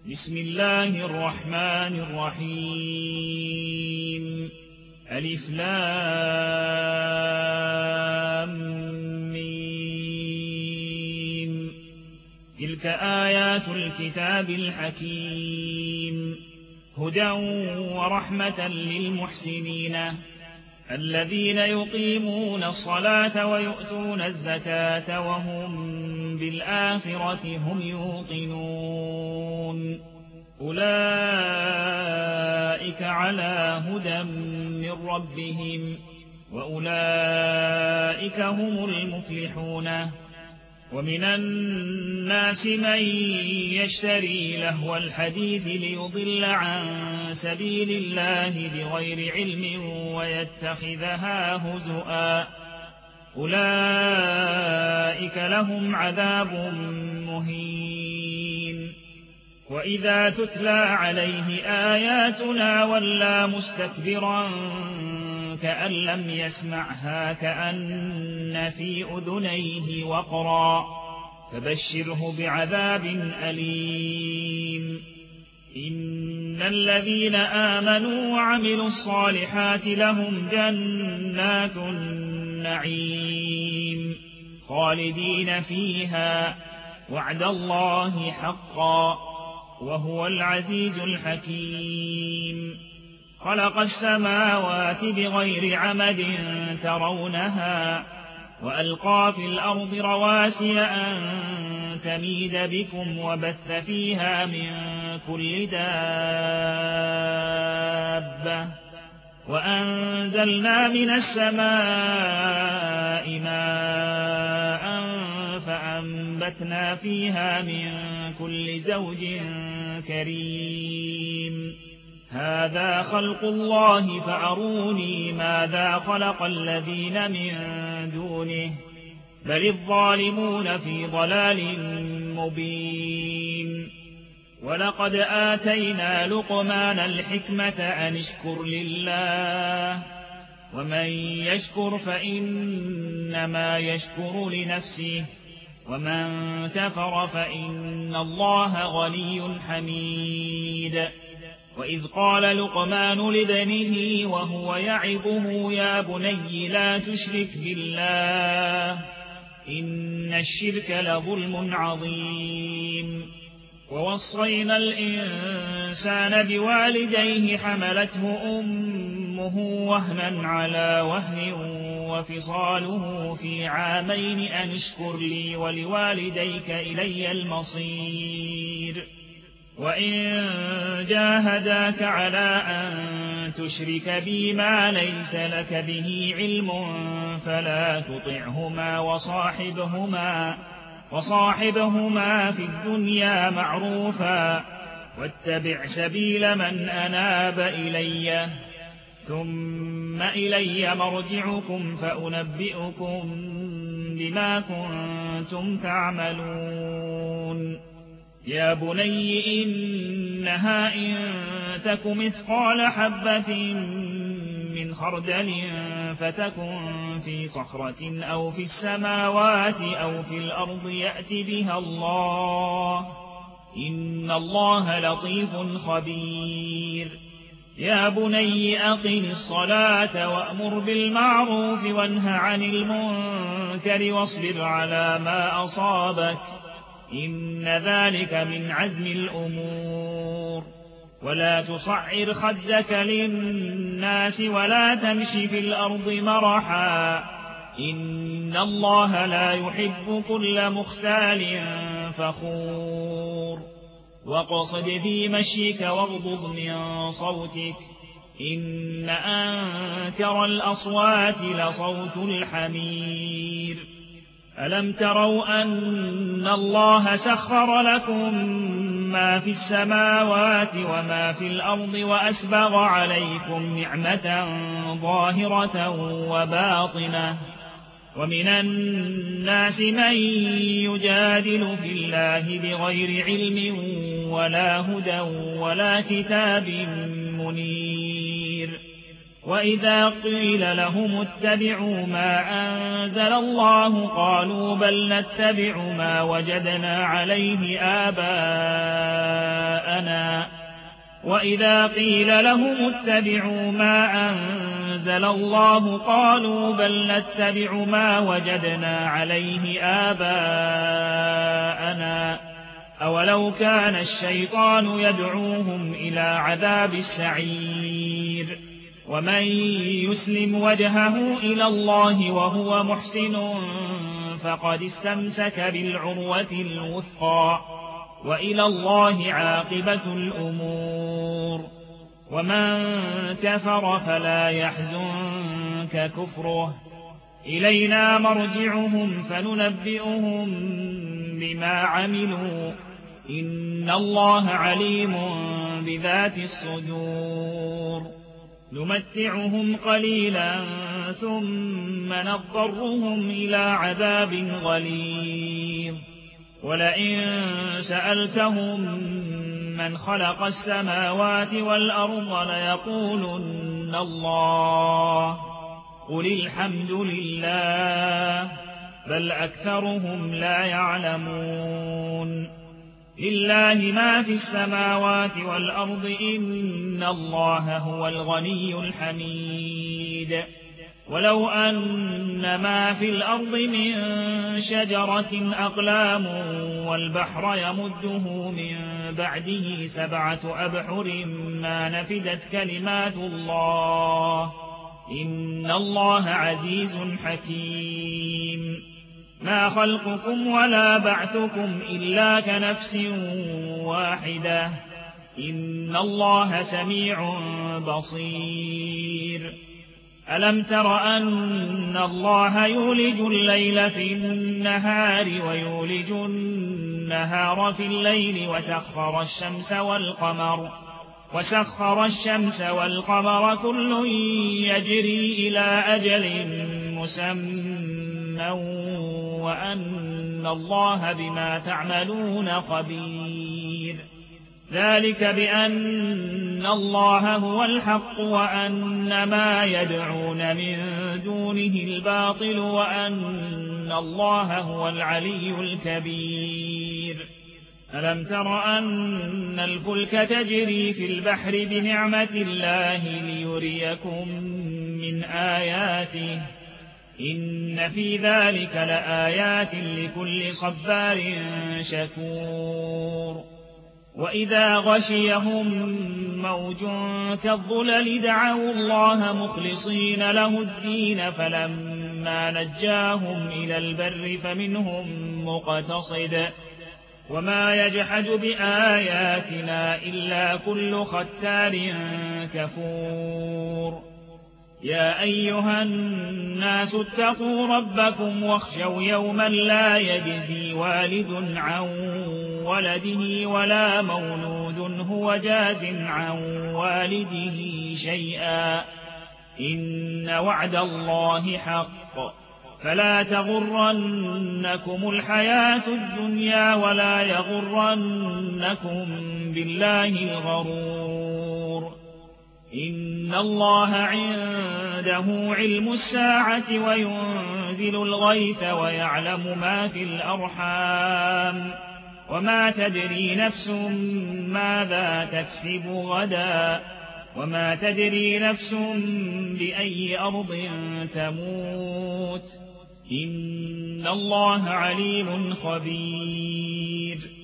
بسم الله الرحمن الرحيم. ألف لام ميم. تلك آيات الكتاب الحكيم، هدى ورحمة للمحسنين الذين يقيمون الصلاة ويؤتون الزكاة وهم بالآخرة هم يوقنون. أولئك على هدى من ربهم وأولئك هم المفلحون. ومن الناس من يشتري لهو الحديث ليضل عن سبيل الله بغير علم ويتخذها هزؤا، أولئك لهم عذاب مهين. وإذا تتلى عليه آياتنا ولى مستكبرا كأن لم يسمعها كأن في أذنيه وقرا، فبشره بعذاب أليم. إن الذين آمنوا وعملوا الصالحات لهم جنات النعيم خالدين فيها، وعد الله حقا وهو العزيز الحكيم. خلق السماوات بغير عمد ترونها وألقى في الأرض رواسي أن تميد بكم وبث فيها من كل دابة، وأنزلنا من السماء ماء فأنبتنا فيها من كل زوج كريم. هذا خلق الله فأروني ماذا خلق الذين من دونه، بل الظالمون في ضلال مبين. ولقد آتينا لقمان الحكمة أن اشكر لله، ومن يشكر فإنما يشكر لنفسه، ومن كفر فإن الله غني حميد. وإذ قال لقمان لابنه وهو يعظه يا بني لا تشرك بالله إن الشرك لظلم عظيم. ووصينا الإنسان بوالديه حملته أمه وهنا على وهن وفصاله في عامين أن اشكر لي ولوالديك إلي المصير. وإن جاهداك على أن تشرك بي ما ليس لك به علم فلا تطعهما وصاحبهما في الدنيا معروفا، واتبع سبيل من أناب إلي، ثم إلي مرجعكم فأنبئكم بما كنتم تعملون. يا بني إنها إن تك مثقال حبة من خردل فتكن في صخرة أو في السماوات أو في الأرض يأت بها الله، إن الله لطيف خبير. يا بني أقم الصلاة وأمر بالمعروف وانه عن المنكر واصبر على ما أصابك، إن ذلك من عزم الأمور. ولا تصعر خدك للناس ولا تمش في الأرض مرحا، إن الله لا يحب كل مختال فخور. واقصد في مشيك واغضض من صوتك، إن أنكر الأصوات لصوت الحمير. ألم تروا أن الله سخر لكم ما في السماوات وما في الأرض وأسبغ عليكم نعمة ظاهرة وباطنة، ومن الناس من يجادل في الله بغير علم ولا هدى ولا كتاب منير. وإذا قيل لهم اتبعوا ما أنزل الله قالوا بل نتبع ما وجدنا عليه آباءنا وإذا قيل لهم اتبعوا ما أنزل الله قالوا بل نتبع ما وجدنا عليه آباءنا أولو كان الشيطان يدعوهم إلى عذاب السعير ومن يسلم وجهه إلى الله وهو محسن فقد استمسك بالعروة الوثقى وإلى الله عاقبة الأمور ومن كفر فلا يحزنك كفره إلينا مرجعهم فننبئهم بما عملوا إن الله عليم بذات الصدور نمتعهم قليلا ثم نضطرهم إلى عذاب غليظ ولئن سألتهم من خلق السماوات والأرض ليقولن الله قل الحمد لله بل أكثرهم لا يعلمون لله ما في السماوات والأرض إن الله هو الغني الحميد ولو أن ما في الأرض من شجرة أقلام والبحر يمده من بعده 7 أبحر ما نفدت كلمات الله إن الله عزيز حكيم ما خلقكم ولا بعثكم إلا كنفس واحدة إن الله سميع بصير ألم تر أن الله يولج الليل في النهار ويولج النهار في الليل وسخر الشمس والقمر كل يجري إلى أجل مسمى وأن الله بما تعملون خبير ذلك بأن الله هو الحق وأن ما يدعون من دونه الباطل وأن الله هو العلي الكبير ألم تر أن الفلك تجري في البحر بنعمة الله ليريكم من آياته إن في ذلك لآيات لكل صبار شكور وإذا غشيهم موج كالظلل دعوا الله مخلصين له الدين فلما نجاهم إلى البر فمنهم مقتصد وما يجحد بآياتنا إلا كل ختار كفور يا أيها الناس اتقوا ربكم واخشوا يوما لا يجزي والد عن ولده ولا مولود هو جاز عن والده شيئا إن وعد الله حق فلا تغرنكم الحياة الدنيا ولا يغرنكم بالله الغرور إن الله عنده علم الساعة وينزل الغيث ويعلم ما في الأرحام وما تدري نفس ماذا تكسب غدا وما تدري نفس بأي أرض تموت إن الله عليم خبير